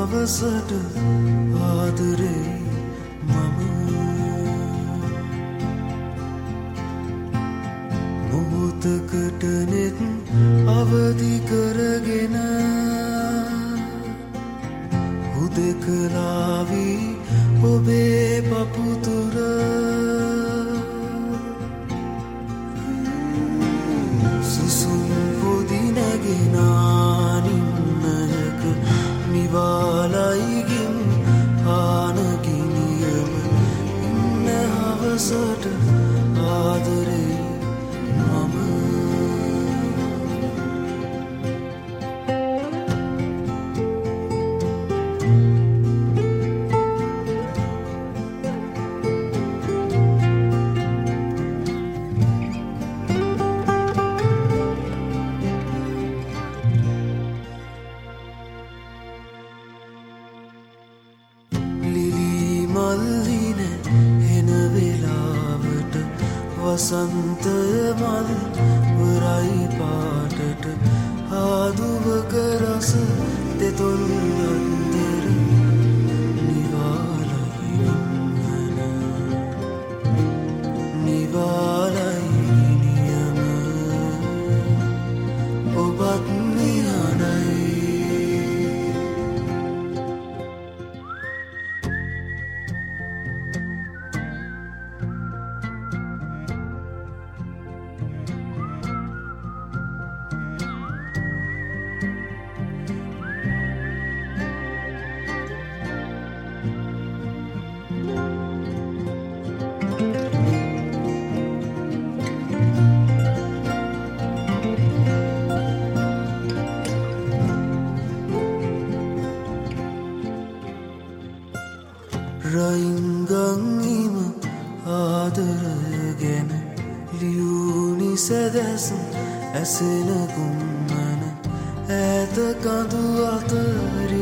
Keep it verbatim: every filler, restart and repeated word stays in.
හවසට ආදරේ මම මොහොතකට නෙත් අවදි කරගෙන හුදෙකලාවි ඔබේ පපුතුර සුසුම් පොදි නැගෙනානින්නයක නිවාලයිගින් ආනගිනියම ඉන්න හවසට ආදරේ මම මල්ලින එන වෙලාවට වසන්තය මල් වරයි පාටට ආදුවක රස දෙතොල් අන්දර නිවාලයි ඉන්නන නිවාලයි නියම ඔබත් නිහනයි රයිංගංගිම ආදරගෙන ලියුනි සැදැසුම් ඇසෙන ගුම්මන ඈත කඳු අතරින්